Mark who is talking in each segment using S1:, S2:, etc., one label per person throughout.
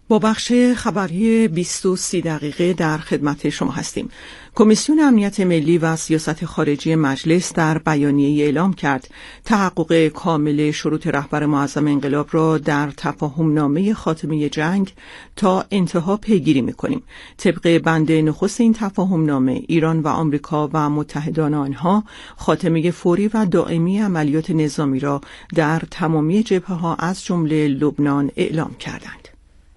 S1: با بخش خبری 20-30 دقیقه در خدمت شما هستیم. کمیسیون امنیت ملی و سیاست خارجی مجلس در بیانیه‌ای اعلام کرد تحقق کامل شروط رهبر معظم انقلاب را در تفاهم‌نامه خاتمه جنگ تا انتها پیگیری می‌کنیم. طبق بند نخست این تفاهم‌نامه، ایران و آمریکا و متحدان آنها خاتمه فوری و دائمی عملیات نظامی را در تمامی جبهه‌ها از جمله لبنان اعلام کردند.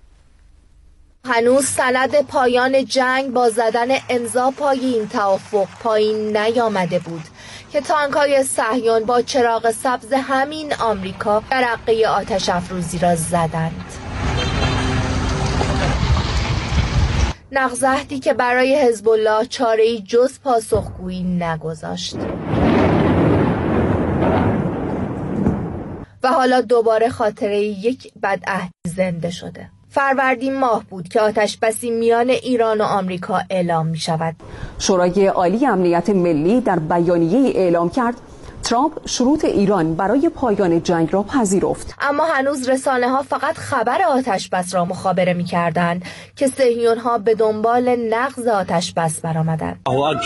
S2: هنوز سند پایان جنگ با زدن امضا پای این توافق پایین نیامده بود که تانک‌های صهیون با چراغ سبز همین آمریکا جرقه آتش افروزی را زدند. نقض عهدی که برای حزب الله چاره‌ای جز پاسخگویی نگذاشت. و حالا دوباره خاطره یک بدعهد زنده شده. فروردین ماه بود که آتشبسی میان ایران و آمریکا اعلام می شود.
S3: شورای عالی امنیت ملی در بیانیه‌ای اعلام کرد ترامپ شروط ایران برای پایان جنگ را پذیرفت.
S2: اما هنوز رسانه‌ها فقط خبر آتشبس را مخابره می‌کردند که صهیون‌ها به دنبال نقض آتشبس برآمدند.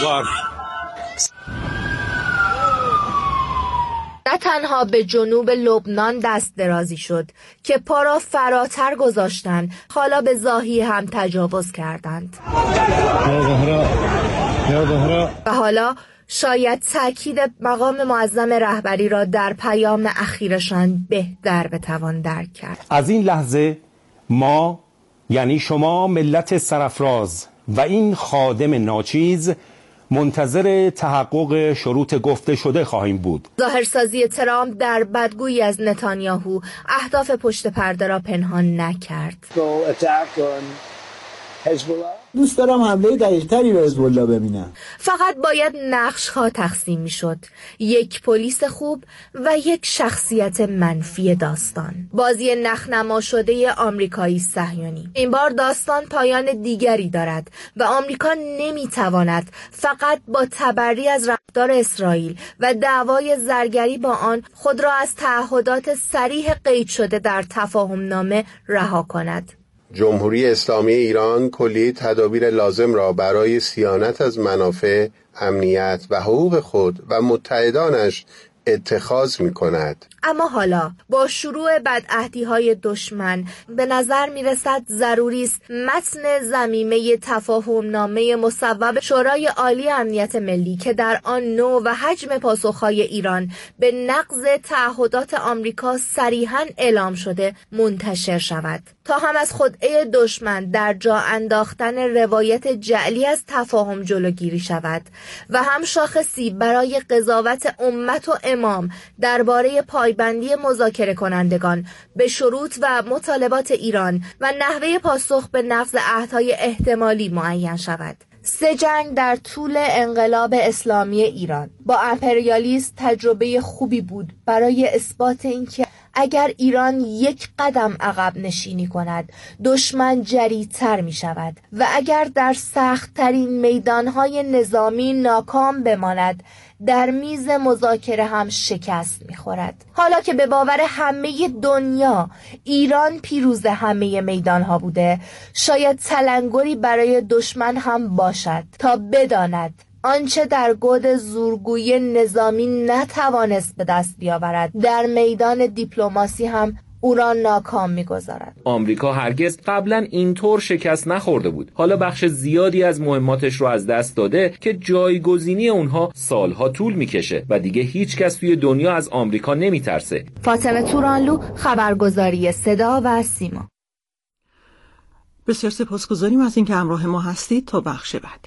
S2: نه تنها به جنوب لبنان دست درازی شد که پا را فراتر گذاشتند، حالا به زاهی هم تجاوز کردند. و حالا شاید تأکید مقام معظم رهبری را در پیام اخیرشان بهتر بتوان درک کرد.
S4: از این لحظه ما، یعنی شما ملت سرافراز و این خادم ناچیز، منتظر تحقق شروط گفته شده خواهیم بود.
S2: ظاهرسازی ترامپ در بدگویی از نتانیاهو اهداف پشت پرده را پنهان نکرد.
S5: دوست دارم حمله دقیق‌تری به حزب الله ببینم.
S2: فقط باید نقش‌ها تقسیم می‌شد. یک پلیس خوب و یک شخصیت منفی داستان. بازی نخنما شده آمریکایی صهیونی. این بار داستان پایان دیگری دارد و آمریکا نمی‌تواند فقط با تبری از رفتار اسرائیل و دعوای زرگری با آن خود را از تعهدات صریح قید شده در تفاهم‌نامه رها کند.
S6: جمهوری اسلامی ایران کلیه تدابیر لازم را برای صیانت از منافع، امنیت و حقوق خود و متحدانش اتخاذ می کند.
S2: اما حالا با شروع بدعهدی‌های دشمن به نظر می‌رسد ضروری است متن ضمیمه تفاهم‌نامه مصوب شورای عالی امنیت ملی که در آن نوع و حجم پاسخ‌های ایران به نقض تعهدات آمریکا صریحاً اعلام شده منتشر شود تا هم از خدعه دشمن در جا انداختن روایت جعلی از تفاهم جلوگیری شود و هم شاخصی برای قضاوت امت و امام درباره پایبندی مذاکره کنندگان به شروط و مطالبات ایران و نحوه پاسخ به نقض عهدهای احتمالی معین شود. 3 جنگ در طول انقلاب اسلامی ایران با امپریالیسم تجربه خوبی بود برای اثبات اینکه اگر ایران یک قدم عقب نشینی کند دشمن جری‌تر می شود و اگر در سخت‌ترین میدانهای نظامی ناکام بماند در میز مذاکره هم شکست می‌خورد. حالا که به باور همه دنیا ایران پیروز همه میدانها بوده، شاید تلنگری برای دشمن هم باشد تا بداند آنچه در گود زورگویی نظامی نتوانست به دست بیاورد در میدان دیپلماسی هم او را ناکام می‌گذارد.
S7: آمریکا هرگز قبلا اینطور شکست نخورده بود. حالا بخش زیادی از مهماتش رو از دست داده که جایگزینی اونها سالها طول میکشه و دیگه هیچ کس توی دنیا از آمریکا نمیترسه.
S2: فاطمه تورانلو، خبرگزاری صدا و سیما.
S1: بسیار سپاسگزاریم از اینکه همراه ما هستید. تا بخش بعد.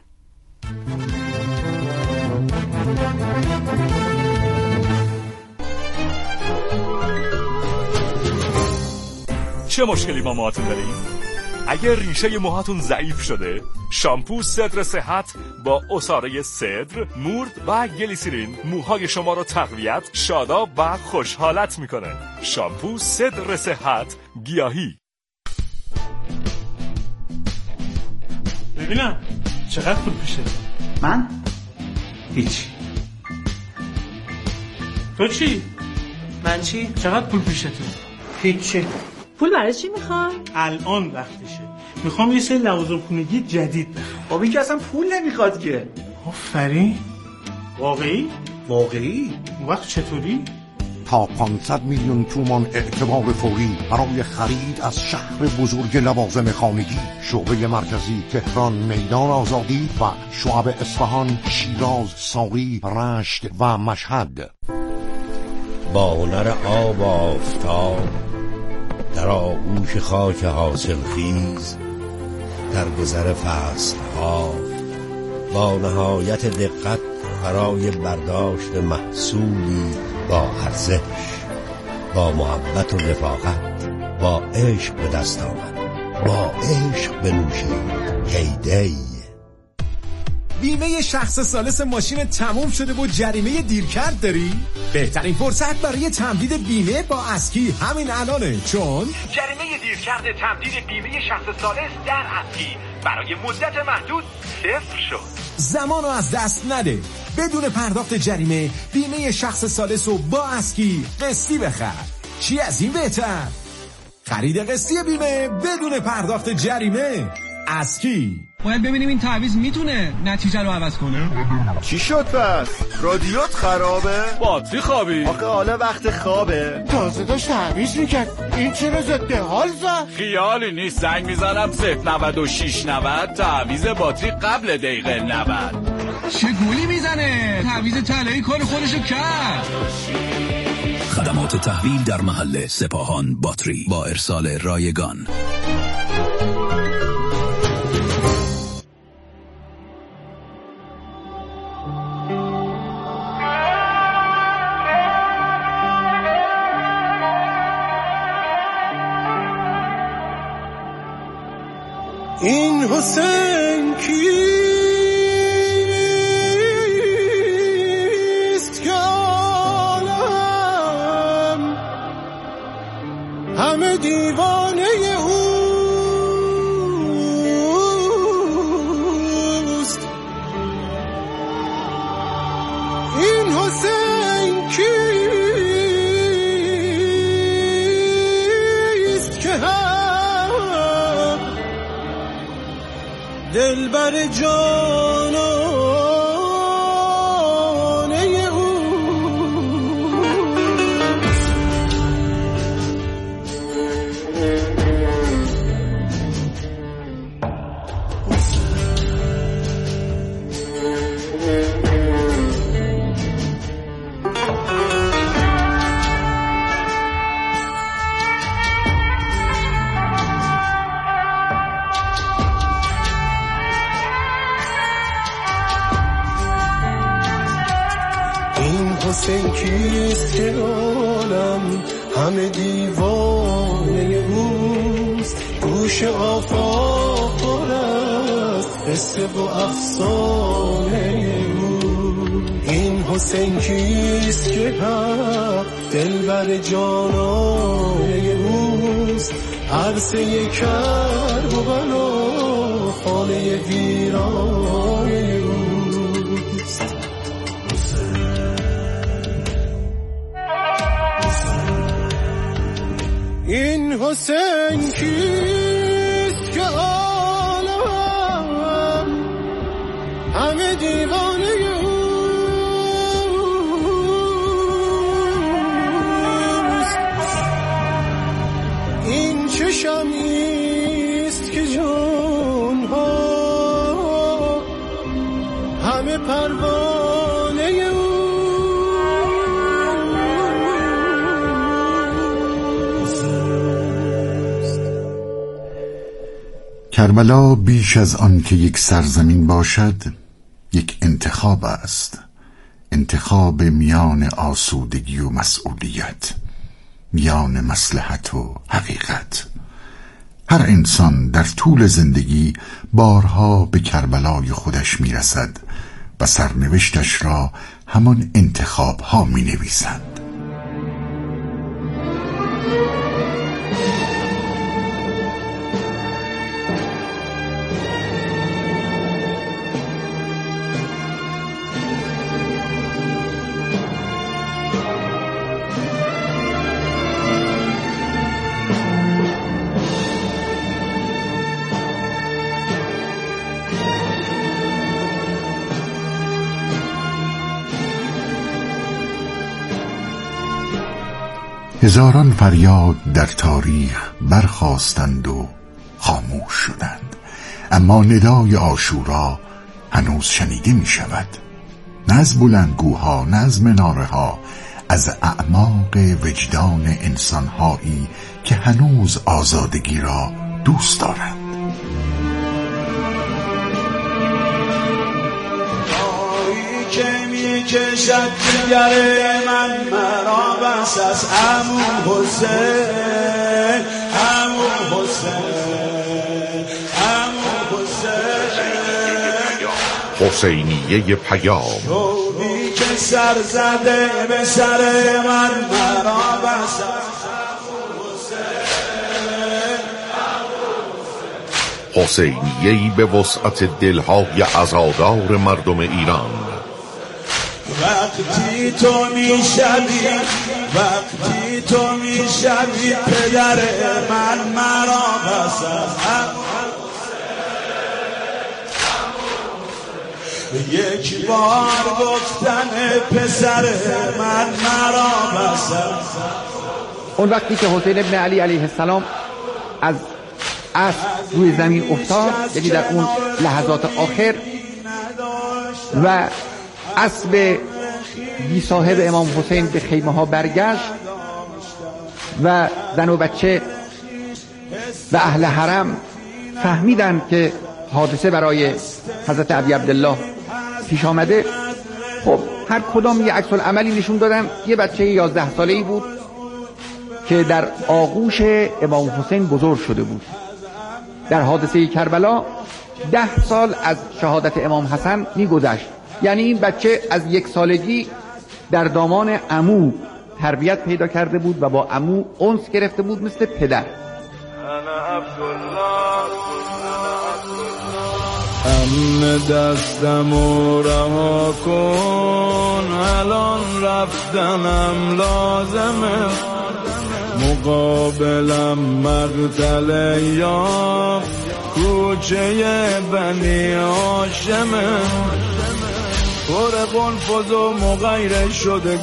S8: چه مشکلی با موهاتون داریم؟ اگر ریشه موهاتون ضعیف شده، شامپو صدر صحت با عصاره صدر، مورد و گلیسرین موهای شما رو تقویت، شاداب و خوشحالت میکنه. شامپو صدر صحت گیاهی.
S9: ببینم چقدر پول پیشه؟
S10: من؟ هیچ.
S9: تو چی؟
S10: من چی؟
S9: چقدر پول پیشه تو؟
S10: هیچی.
S9: پول برای چی میخوای؟
S11: الان وقتشه. میخوام یه سری لوازم خونگی جدید بخرم.
S10: بابا این که اصلا پول نمیخواد که.
S11: آفرین. واقعی؟ اون وقت چطوری؟
S12: تا 500 میلیون تومان اعتبار فوری برای خرید از شهر بزرگ لوازم خانگی. شعبه مرکزی تهران، میدان آزادی و شعب اصفهان، شیراز، ساری، رشت و مشهد.
S13: با هنر آب و آفتاب در آغوش خاک حاصل خیز، در گذر فصل ها با نهایت دقت برای برداشت محصولی با ارزش، با محبت و رفاقت، با عشق به دست آمد، با عشق بنوشید. هیدی
S14: بیمه شخص ثالث ماشین تموم شده و جریمه دیرکرد داری؟ بهترین فرصت برای تمدید بیمه با اسکی همین الانه، چون
S8: جریمه دیرکرد تمدید بیمه شخص ثالث در اسکی برای مدت محدود 0 شد.
S14: زمانو از دست نده. بدون پرداخت جریمه بیمه شخص ثالث رو با اسکی قسطی بخر. چی از این بهتر؟ خرید قسطی بیمه بدون پرداخت جریمه. اسکی.
S15: باید ببینیم این تعویض میتونه نتیجه رو عوض کنه.
S16: چی شد پس؟ رادیوت خرابه؟
S8: باتری خوابی؟
S16: آخه حالا وقت خوابه.
S11: تازه داشت تعویض میکرد. این چرا ضد حال زد؟
S8: خیالی نیست، زنگ میزنم 09690 تعویض باتری قبل دقیقه 90.
S15: چه گولی میزنه؟ تعویض طلایی کار خودشو کرد.
S17: خدمات تحویل در محل سپاهان باتری با ارسال رایگان.
S18: این حسین کیست که عالم همه دیوانه اوست؟ این حسین کیست که دلبر جانانه او؟ حسین کیست که عالم همه دیوانه اوست؟ گوش آفاق پر است قصه و افسانه او. این حسین کیست که حق دلبر جانانه اوست؟ عرصه کرب و بلا خانه ویرانه اوست. این حسین کیست که عالم همه دیوانه اوست؟ این چه شمعیست که جانها همه پروانه اوست؟
S19: کربلا بیش از آن که یک سرزمین باشد یک انتخاب است، انتخاب میان آسودگی و مسئولیت، میان مصلحت و حقیقت. هر انسان در طول زندگی بارها به کربلای خودش میرسد و سرنوشتش را همان انتخاب ها می نویسند. هزاران فریاد در تاریخ برخاستند و خاموش شدند، اما ندای عاشورا هنوز شنیده می شود، نه از بلندگوها، نه از مناره ها، از اعماق وجدان انسانهایی که هنوز آزادگی را دوست دارند.
S18: که می کشد دیگر من مرا بس از عمو حسین، عمو حسین، عمو حسین.
S12: حسینیه پیام.
S18: روحی که سر زده به سر من مرا بس از
S12: حسینیه‌ای به وسعت دلهای عزادار مردم ایران.
S18: وقتی تو میشوی، وقتی تو میشوی پدر من مرا بس از یک بار گفتن پسر من مرا بس از
S9: اون وقتی که حسین ابن علی علیه السلام از اسب روی زمین افتاد، یعنی در اون لحظات آخر، و اسب بی صاحب امام حسین به خیمه ها برگشت و زن و بچه و اهل حرم فهمیدن که حادثه برای حضرت ابی عبدالله پیش آمده. خب هر کدام یه عکس العملی نشون دادن. یه بچه 11 ساله‌ای بود که در آغوش امام حسین بزرگ شده بود. در حادثه کربلا 10 سال از شهادت امام حسن می‌گذشت، یعنی این بچه از 1 سالگی در دامان عمو تربیت پیدا کرده بود و با عمو انس گرفته بود مثل پدر.
S18: همه دستمو رها کن، الان رفتنم لازمه، مقابلم مقتل یا کوچه بنی هاشمه، پر قنفذ و مغیر شده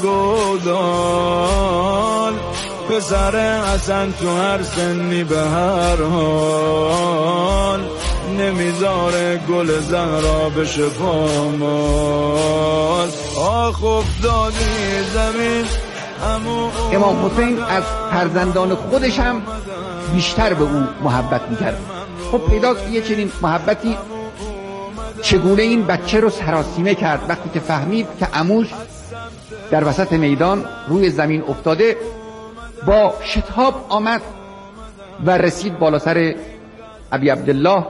S18: گودال، پسر حسن تو هر سنی به هر حال، نمیذاره گل زهرا بشه پامال، آخ افتادی زمین.
S9: امام حسین از فرزندان خودش هم بیشتر به او محبت میکرد. خب پیداست یه چنین محبتی چگونه این بچه رو سراسیمه کرد وقتی که فهمید که عموش در وسط میدان روی زمین افتاده. با شتاب آمد و رسید بالا سر ابی عبدالله.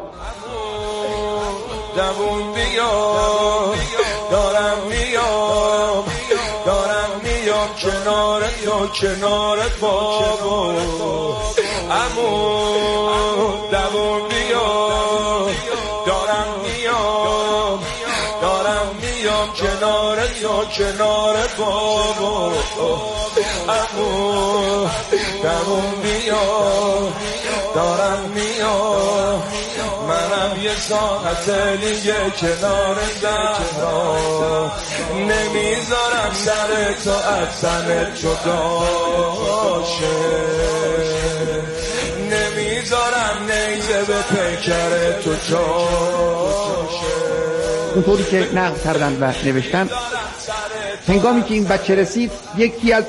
S18: دوون بیام، دارم میام، دارم میام کنارت و کنارت بابا عمو، دوون بیام، دارم میام، دارم میام کنارت و کنارت بابا عمو، دوون بیام، دارم میام، منم یه ساعت دیگه کنار زهرا، نمیذارم سر تو از تنت جدا شه، نمیذارم نیزه به پیکر تو جاشه.
S9: اونطوری که نقل کردن و نوشتن، هنگامی که این بچه رسید، یکی از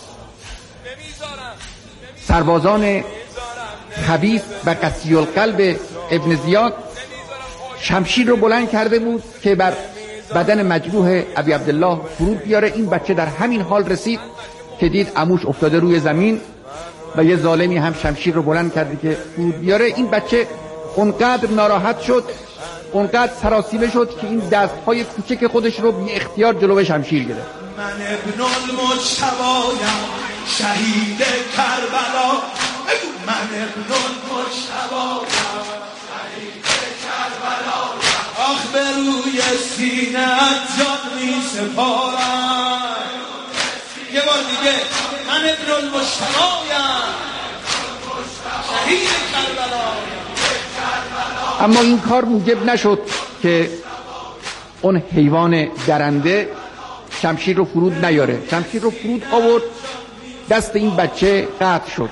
S9: سربازان خبیث و قسی القلب ابن زیاد شمشیر رو بلند کرده بود که بر بدن مجروح ابی عبدالله فرود بیاره. این بچه در همین حال رسید که دید عموش افتاده روی زمین و یه ظالمی هم شمشیر رو بلند کرده که فرود بیاره. این بچه اونقدر ناراحت شد، اونقدر سراسیمه شد که این دستهای کوچک خودش رو بی اختیار جلو شمشیر گرفت.
S18: من ابن المجتبایم شهید کربلا، من ابن المجتبایم شهید کربلا، آخ به روی سینه‌ات جان می سپارم. یه بار دیگه، من ابن المجتبایم شهید کربلا.
S9: اما این کار موجب نشد که اون حیوان درنده شمشیر رو فرود نیاره. شمشیر رو فرود آورد دست این بچه قطع شد.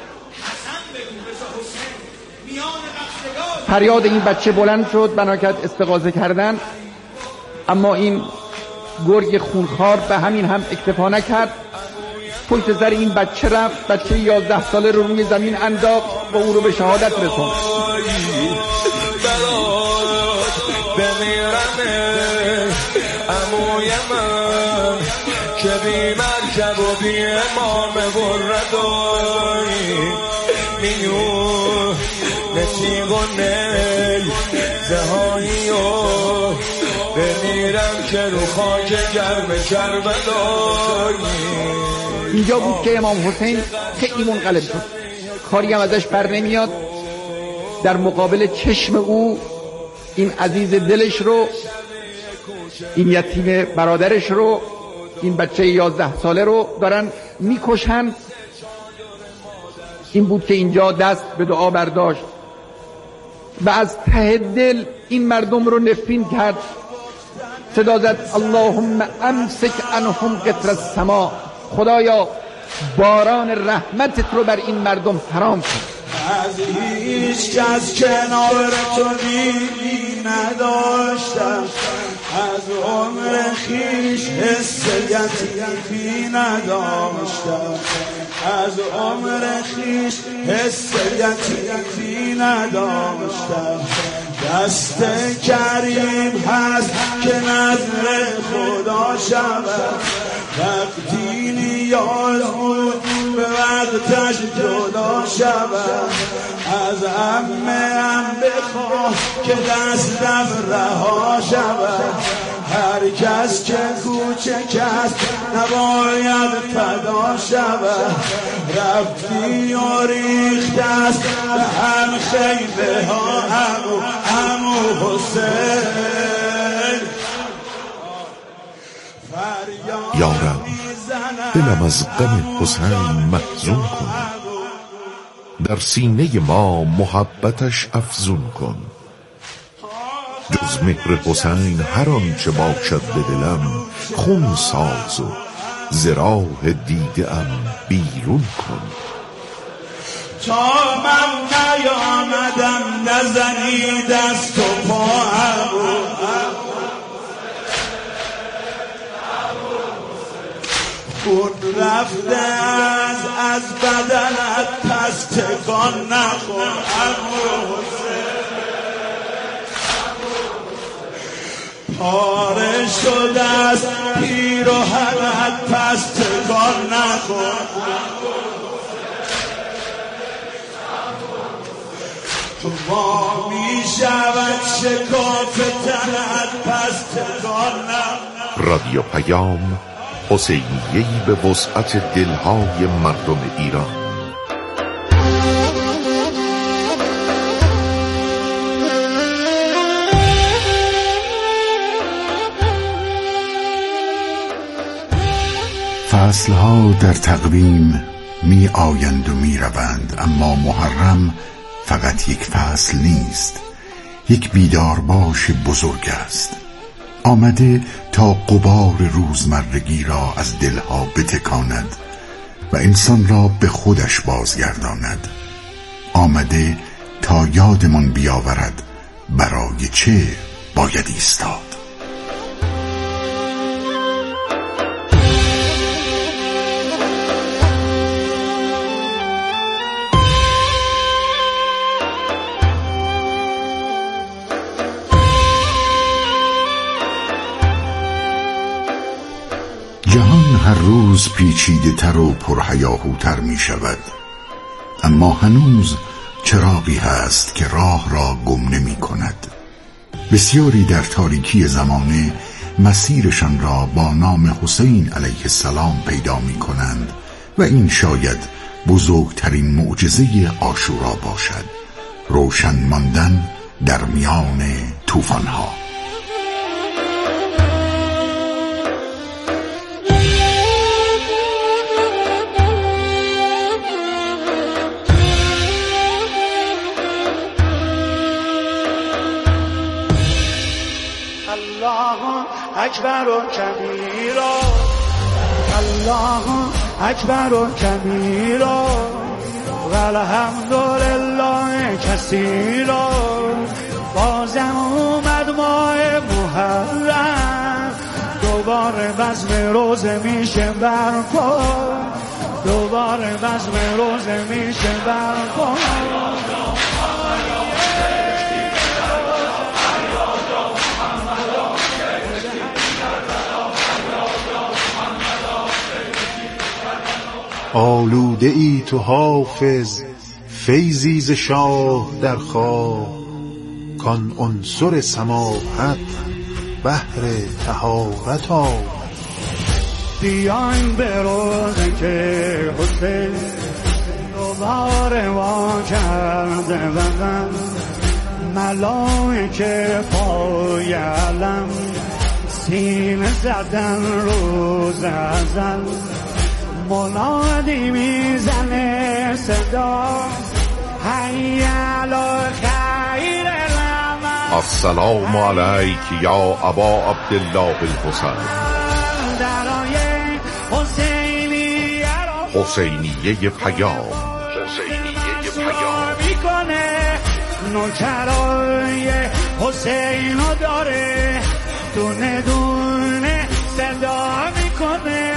S9: فریاد این بچه بلند شد، بنا کرد استغاثه کردن، اما این گرگ خونخوار به همین هم اکتفا نکرد، پشت سر این بچه رفت، بچه 11 ساله رو روی زمین انداخت و او رو به شهادت رسوند.
S18: عموی من که بی مرکب و بی امام بردایی میو نتیق و نی زهایی و بمیرم که رو خاک گرم کربلایی.
S9: اینجا بود که امام حسین خیلی منقلب شد، کاری هم ازش بر نمیاد. در مقابل چشم او این عزیز دلش رو، این یتیم برادرش رو، این بچه 11 ساله رو دارن میکشن. این بود که اینجا دست به دعا برداشت و از ته دل این مردم رو نفرین کرد. صدا زد اللهم امسک عنهم قطر السما، خدایا باران رحمتت رو بر این مردم حرام کن.
S18: از هیچ کس کنار تو دیدی نداشتم، از عمر خیش حس یتیمی نداشتم، از عمر خیش حس یتیمی نداشتم. دست کریم هست که نظر خدا شود، وقتی نیاز بود به وقتش جدا شود. از عمه بخواه که دستم رها شود، هر کس که کوچک است نباید فدا شود. رفتی و ریخت است به هم خیمه ها عمو حسین.
S12: یارم دلم از غم حسین محزون کن، در سینه ما محبتش افزون کن. جز مهر حسین هر آنچه باشد به دلم خون ساز و ز راه دیده ام بیرون کن.
S18: تا من نیامدم نزنی دست و پا خون رفته از بدنت پس تکان نخور عمو حسین. پاره شده از پیراهنت پس تکان نخور. وا می شود شکاف تنت پس تکان نخور.
S12: رادیو پیام، حسینیه‌ای به وسعت دلهای مردم ایران.
S19: فصلها در تقویم می آیند و می روند، اما محرم فقط یک فصل نیست، یک بیدارباش بزرگ است. آمده تا غبار روزمرگی را از دلها بتکاند و انسان را به خودش بازگرداند. آمده تا یادمان بیاورد برای چه باید ایستاد. جهان هر روز پیچیده تر و پرهیاهوتر می شود، اما هنوز چراغی هست که راه را گم نمی کند. بسیاری در تاریکی زمانه مسیرشان را با نام حسین علیه السلام پیدا می کنند و این شاید بزرگترین معجزه عاشورا باشد، روشن ماندن در میان طوفان‌ها.
S18: الله اکبر و کبیرا، الله اکبر و کبیرا و الحمدلله کثیرا. بازم اومد ماه محرم، دوباره بزم روزه میشه برپا، دوباره بزم روزه میشه برپا.
S20: آلوده ای تو حافظ فیضی ز شاه در خواه، کان عنصر سماحت بحر طهارت آمد.
S18: بیاین به روزه که حسین دوباره وا کرده بدن، ملائکه پای علم سینه زدن روز ازل. منادی میزنه صدا حی علی خیر العمل.
S12: السلام علیک یا ابا عبدالله الحسین. حسینیه پیام.
S18: میکنه نوکرای حسینو داره، دونه دونه صدا میکنه.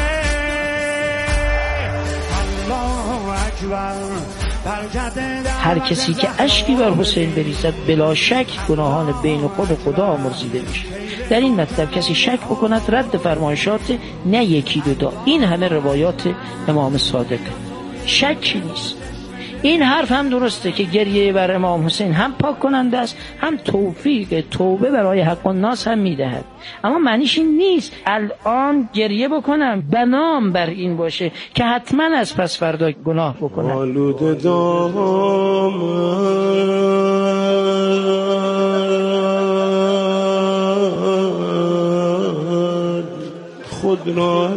S21: هر کسی که اشکی بر حسین بریزد بلا شک گناهان بین خود و خدا آمرزیده میشه. در این مطلب کسی شک بکند رد فرمایشات نه یکی دو. این همه روایات امام صادق، شکی نیست. این حرف هم درسته که گریه بر امام حسین هم پاک کننده است، هم توفیق توبه برای حق الناس هم میدهد. اما معنیش این نیست الان گریه بکنم بنام بر این باشه که حتما از پس فردا گناه بکنم.
S18: آلوده دامن خود را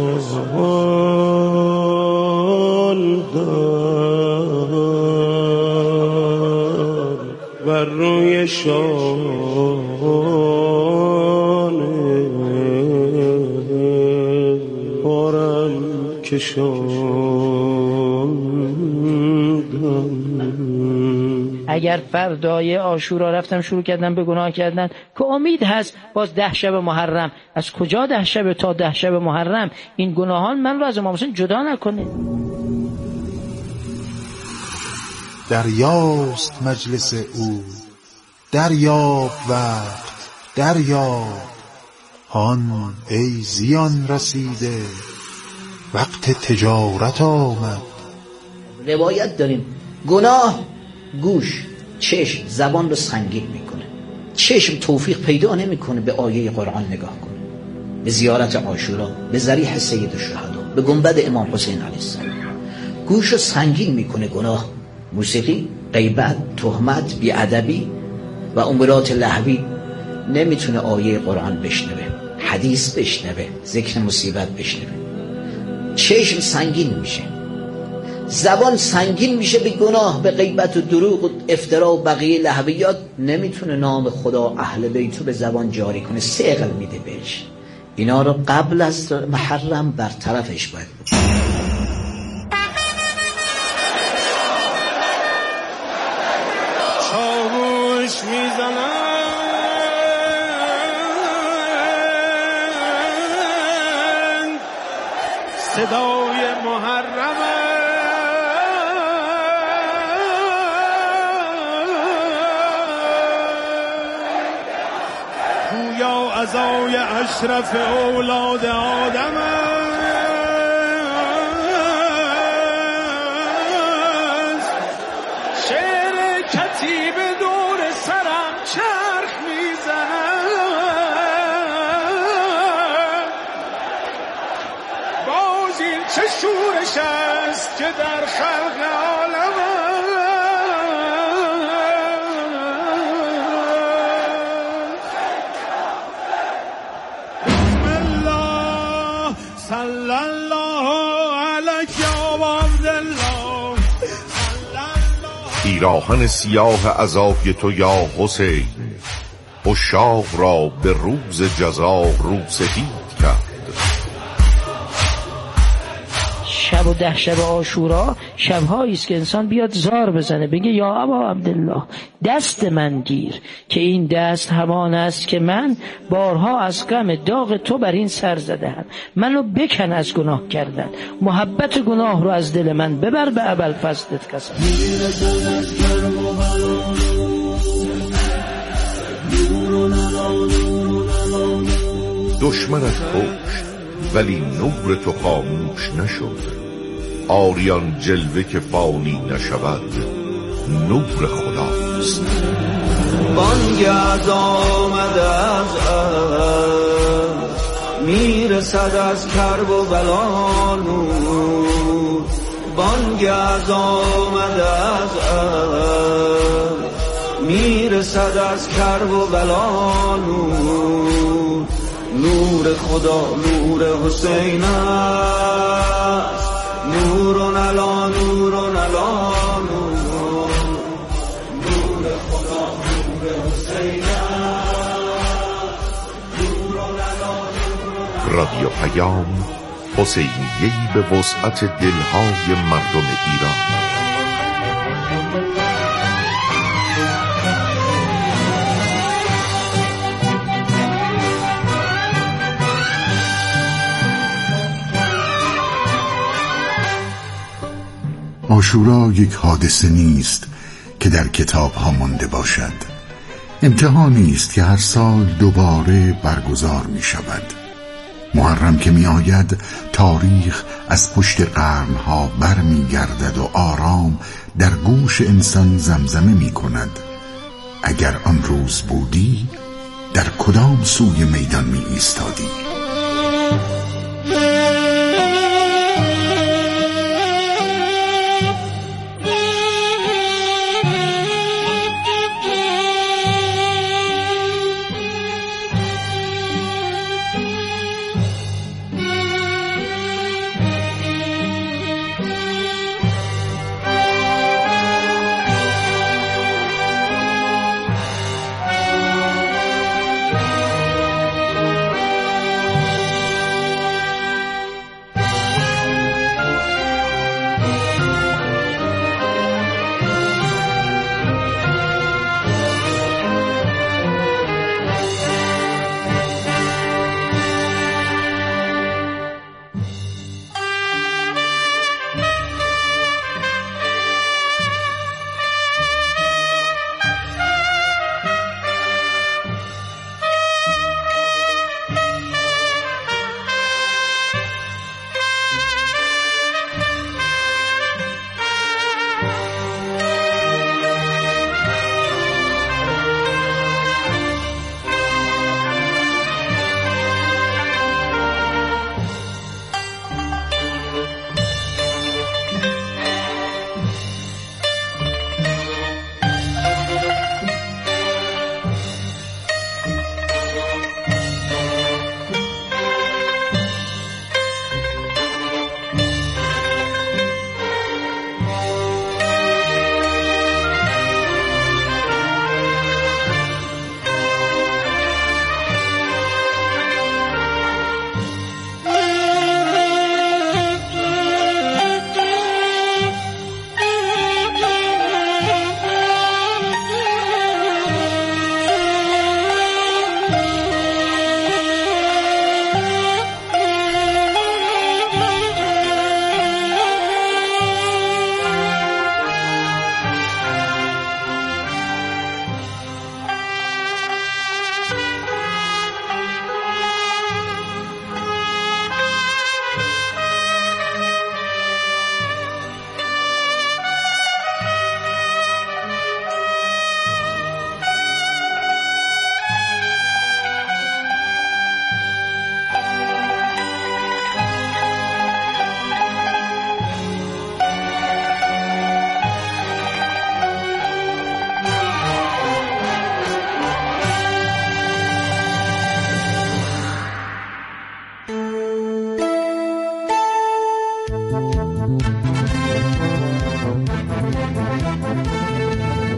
S18: رسال بر روی شانه بارم کشاندم.
S21: اگر فردای عاشورا رفتم شروع کردم به گناه کردن که امید هست باز 10 شب محرم، از کجا 10 شب تا 10 شب محرم این گناهان من رو از امام حسین جدا نکنه.
S20: دریاست مجلس او، دریاب وقت دریاب، هان ای زیان رسیده وقت تجارت آمد.
S22: روایت داریم گناه گوش، چشم، زبان رو سنگین میکنه. چشم توفیق پیدا نمیکنه به آیه قرآن نگاه کنه، به زیارت عاشورا، به ضریح سید الشهدا، به گنبد امام حسین علیه السلام. گوش رو سنگین میکنه گناه، موسیقی، غیبت، تهمت، بیادبی و امورات لهوی. نمیتونه آیه قرآن بشنوه، حدیث بشنوه، ذکر مصیبت بشنوه. چشم سنگین میشه، زبان سنگین میشه به گناه، به غیبت و دروغ و افترا و بقیه لهویات. نمیتونه نام خدا اهل بیتو به زبان جاری کنه، ثقل میده بهش. اینا رو قبل از محرم برطرفش باید بود.
S18: چاوش میزنن صدای محرم، گویا عزای اشرف اولاد آدم. شعر کتیب دور سرم چرخ میزنم، باز این چه شورش است که در خلق عالم. صلی الله علیک یا عبدالله.
S12: پیراهن سیاه عذابی تو یا حسین، عشاق را به روز جزا روسفید کرد.
S21: شب و 10 شب عاشورا شب‌هایی است که انسان بیاد زار بزنه، بگه یا ابا عبدالله دست من گیر که این دست همان است که من بارها از غم داغ تو بر این سر زدم. منو بکن از گناه کردن، محبت گناه رو از دل من ببر به ابوالفضلت قسم.
S3: دشمنت کشت ولی نور تو خاموش نشد، آریان جلوه که فانی نشود نور خداست.
S18: بانگ از آمد از میرسد از کرب و بلا نور، بانگ از آمد از میرسد از کرب و بلا نور، نور خدا نور حسین است، نورون علا نورون علا نور، نور خدا نور حسین است، نورون علا نور.
S3: رادیو پیام، حسینیه‌ای به وسعت دلهای مردم ایران.
S19: عاشورا یک حادثه نیست که در کتاب ها مانده باشد، امتحانی است که هر سال دوباره برگزار می شود. محرم که می آید تاریخ از پشت قرنها بر می گردد و آرام در گوش انسان زمزمه می کند اگر آن روز بودی در کدام سوی میدان می ایستادی.